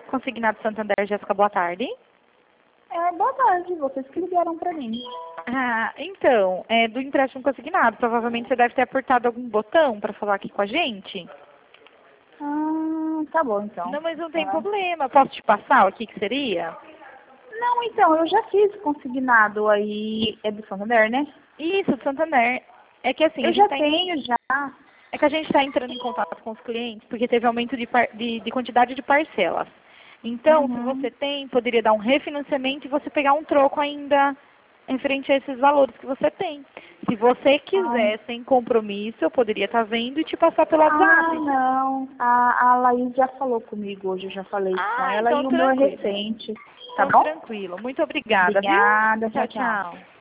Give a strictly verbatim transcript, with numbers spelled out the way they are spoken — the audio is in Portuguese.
Consignado Santander, Jéssica, boa tarde. É, boa tarde, vocês que ligaram pra mim. Ah, então, é do empréstimo consignado. Provavelmente você deve ter apertado algum botão para falar aqui com a gente. Ah, tá bom então. Não, mas não tem Tá. problema. Posso te passar o que que seria? Não, então, eu já fiz consignado aí, é do Santander, né? Isso, do Santander. É que assim, a Eu gente já tá em- tenho, já. é que a gente está entrando em contato com os clientes porque teve aumento de, par- de, de quantidade de parcelas. Então, se Uhum. você tem, poderia dar um refinanciamento e você pegar um troco ainda referente a esses valores que você tem. Se você Ah, quiser, sem compromisso, eu poderia estar vendo e te passar pelo ah, WhatsApp. não. A, a Laís já falou comigo hoje, eu já falei com Ah, ela então e o meu é tranquilo. recente. Tá Então bom? tranquilo. Muito obrigada, viu? Obrigada, Tchau, tchau, tchau. tchau.